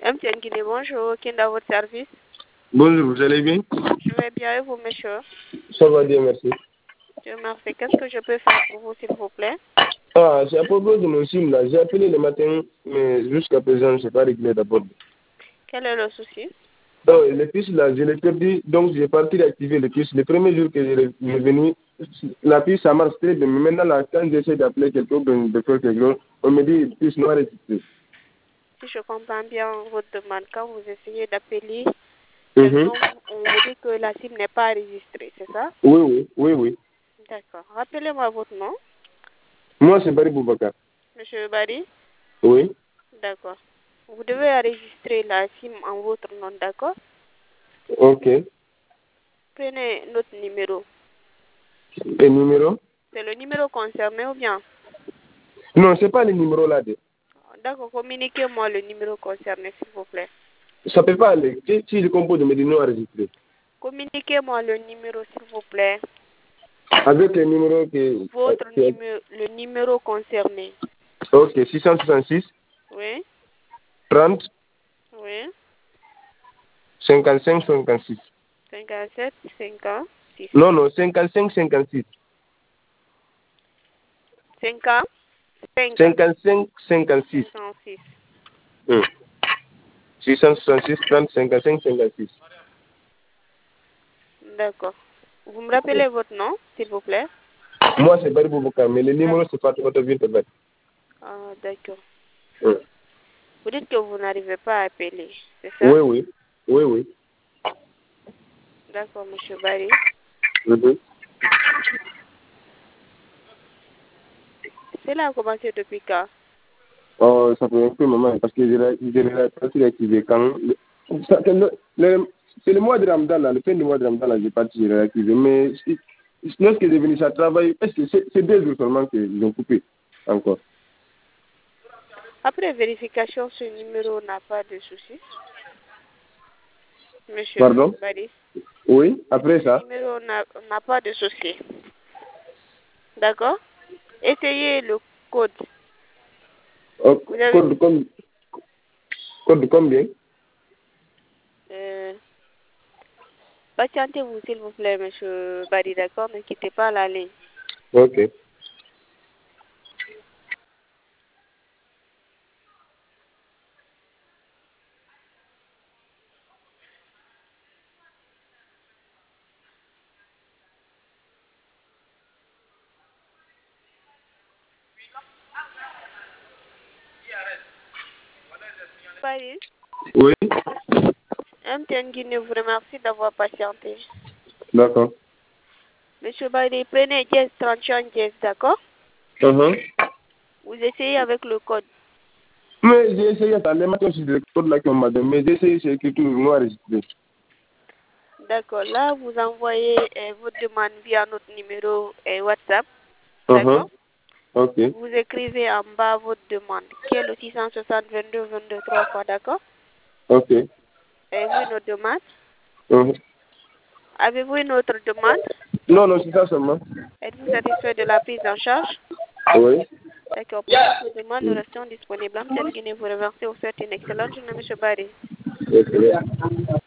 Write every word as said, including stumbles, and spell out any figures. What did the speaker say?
M T N Guinée, bonjour. Qui est dans votre service? Bonjour, vous allez bien? Je vais bien et vous, monsieur? Ça va bien, merci. Dieu merci. Qu'est-ce que je peux faire pour vous, s'il vous plaît? Ah, c'est à propos de mon SIM là. J'ai appelé le matin, mais jusqu'à présent, je n'ai pas réglé d'abord. Quel est le souci? Oh, le puce là, je l'ai perdu, donc j'ai parti réactiver le puce. Le premier jour que je suis venu, la puce ça marche très bien, mais maintenant là, quand j'essaie d'appeler quelqu'un de, de faire quelque chose, on me dit puce non enregistrée. Si je comprends bien votre demande, quand vous essayez d'appeler Mhm. quelqu'un, on vous dit que la SIM n'est pas enregistrée, c'est ça? Oui, oui, oui, oui. D'accord. Rappelez-moi votre nom. Moi, c'est Barry Boubacar. Monsieur Barry? Oui. D'accord. Vous devez enregistrer la SIM en votre nom, d'accord? Ok. Prenez notre numéro. Le numéro? C'est le numéro concerné ou bien? Non, c'est pas le numéro là. De... D'accord, communiquez-moi le numéro concerné, s'il vous plaît. Ça peut pas aller. Si si je compose de me dire non enregistré. Communiquez-moi le numéro, s'il vous plaît. Avec le numéro que... Votre que- numéro, le numéro concerné. Ok, six cent soixante-six, Oui, trente, oui. cinquante-cinq, cinquante-six. cinquante-sept, cinquante-six. Non, non, cinquante-cinq, cinquante-six. cinquante, cinq, cinquante-cinq, cinquante-six. cinquante-six. Hmm. six cent soixante-six, trente, cinquante-cinq, cinquante-six. D'accord. Vous me rappelez votre nom, s'il vous plaît? Moi, c'est Barry Boubacar, mais le numéro, c'est Fatou Vinterbet. Ah, d'accord. Hmm. Vous dites que vous n'arrivez pas à appeler, c'est ça? Oui, oui. Oui, oui. D'accord, monsieur Barry. Mhm. Cela a commencé depuis quand? Oh, ça fait un peu, maman, parce que je l'ai je l'ai parti réactiver quand... ça, c'est le, le- c'est le mois de Ramadan, là, le fin du mois de Ramadan, là, j'ai parti, j'ai réactivé. Mais si- lorsque j'ai venu, ça travaille, parce que c'est c'est deux jours seulement qu'ils ont coupé, encore. Après vérification, ce numéro n'a pas de souci. Monsieur Pardon? Barry. Oui, après Ce ça. numéro n'a n'a pas de souci. D'accord? Essayez le code. Oh, Vous avez... code, com- code combien? Euh, patientez-vous, s'il vous plaît, monsieur Barry, d'accord? Ne quittez pas la ligne. Ok. Barry, Oui, M T N Guinée vous remercie d'avoir patienté. d'accord. Monsieur Barry, prenez dièse trente et un dièse, d'accord? Uh-huh. Vous essayez avec le code. Mais j'ai essayé ça, les matins, c'est le code là qu'on m'a donné, mais j'ai essayé, c'est écrit tout noir enregistré. D'accord. Là, vous envoyez euh, votre demande via notre numéro euh, WhatsApp. Uh-huh. D'accord? Ok. Vous écrivez en bas votre demande, qui est le six cent soixante, vingt-deux, vingt-deux, trois fois, d'accord? Ok. Avez-vous une autre demande? Uh-huh. Avez-vous une autre demande? Non, non, c'est ça seulement. Êtes-vous satisfait de la prise en charge? Oui. D'accord. Pour votre demande, nous restons disponibles. M T N Guinée vous remercie. Vous souhaite une excellente journée, monsieur Barry. Ok.